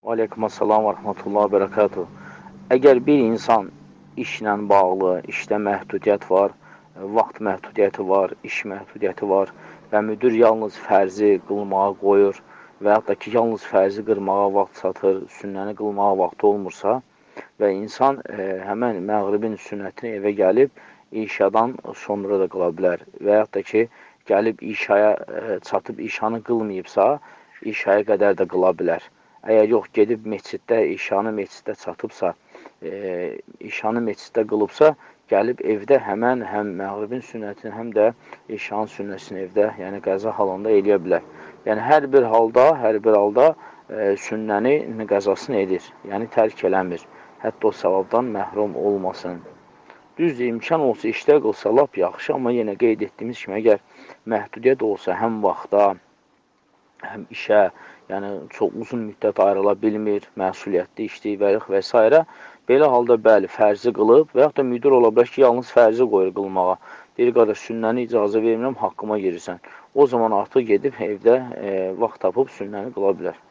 Aleykümselam və rəhmətullah və bərəkatuhu. Əgər bir insan işlə bağlı, işdə məhdudiyyət var, vaxt məhdudiyyəti var, iş məhdudiyyəti var və müdir yalnız fərzi qılmağa qoyur və yaxud da ki, yalnız fərzi qılmağa vaxt çatır, sünnəni qılmağa vaxtı olmursa və insan həmən məğribin sünnətini evə gəlib işadan sonra da qıla bilər və yaxud da ki, gəlib işaya çatıb işanı qılmayıbsa, işaya qədər də qıla bilər. Əgər yox, gedib məsciddə, işanı məsciddə çatıbsa, işanı məsciddə qılıbsa, gəlib evdə həmən həm məğribin sünnətini, həm də işanın sünnəsini evdə, yəni qəza halında eləyə bilər. Yəni, hər bir halda sünnəni qəzasını edir, yəni tərk eləmir. Hətta o savabdan məhrum olmasın. Düzdür, imkan olsa işdə qılsa lap yaxşı, amma yenə qeyd etdiyimiz kimi, əgər məhdudiyyət olsa həm vaxta, həm işə, yəni çox uzun müddət ayrıla bilmir, məsuliyyətli işləyir və s. Belə halda bəli, fərzi qılıb və yaxud da müdir ola bilər ki, yalnız fərzi qoyur qılmağa. Deyir, qardaş, sünnəni icazə vermirəm, haqqıma girirsən. O zaman artıq gedib evdə vaxt tapıb sünnəni qıla bilər.